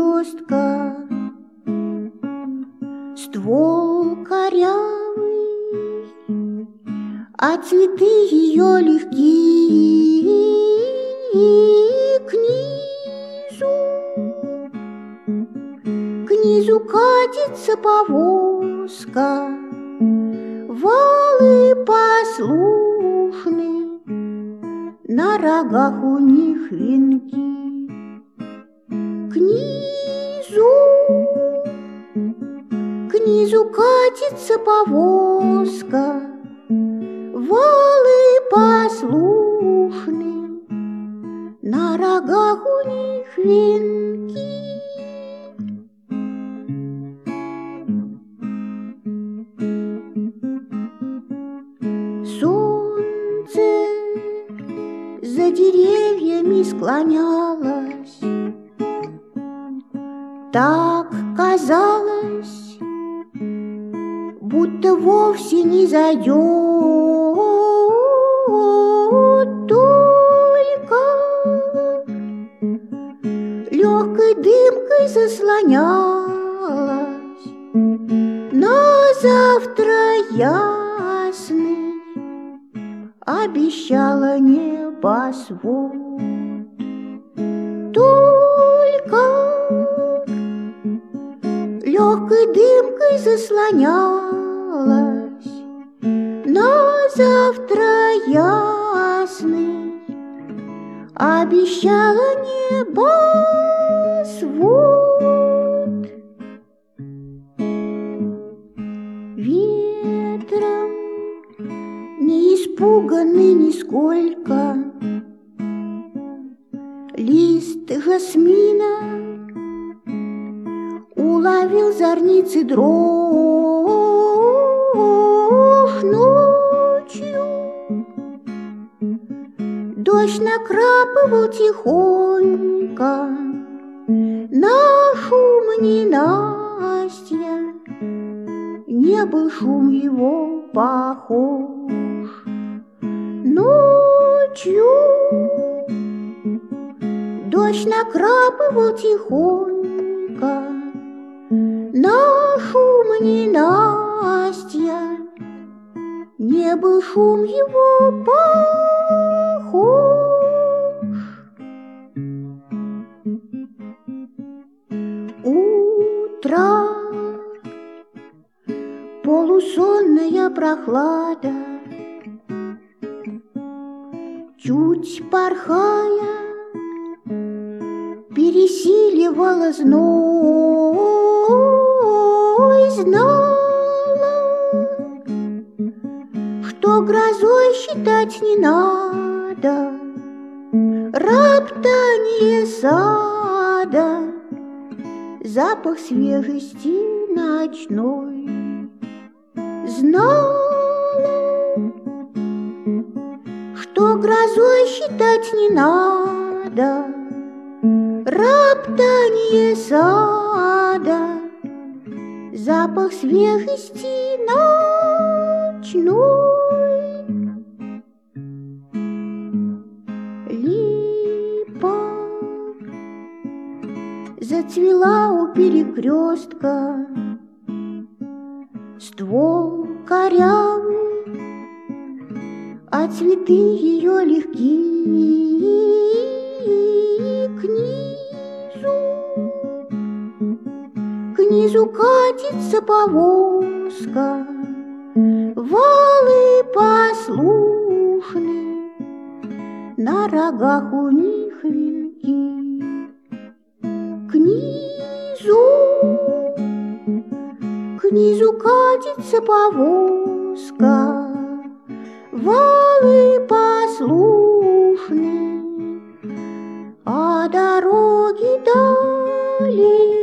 перекрестка. Ствол корявый, а цветы ее легкие к низу катится повозка. Валы послушны, на рогах у них венки. К низу катится повозка. Валы послушны, на рогах у них венки. Солнце за деревьями склонялось, так казалось, будто вовсе не зайдет, только легкой дымкой заслонялась на завтра ясный, обещала небосвод. Только легкой дымкой заслонялась на завтра ясный, обещала небосвод. Ветром не испуганный нисколько, лист жасмина уловил зорницы дрожь ночью. Дождь накрапывал тихонько на шум ненастья. Не был шум его похож. Ночью дождь накрапывал тихонько на шум ненастья. Не был шум его похож. Утро, полусонная прохлада, чуть порхая, пересиливала зной, знала, что грозой считать не надо роптание сада, запах свежести ночной. Знала, что грозой считать не надо роптание сада, запах свежести ночной. Липа зацвела у перекрестка, ствол корявый, а цветы ее легкие к низу катится повозка. Валы послушны, на рогах у них венки. К низу катится повозка. Валы послушны, а дороги далее.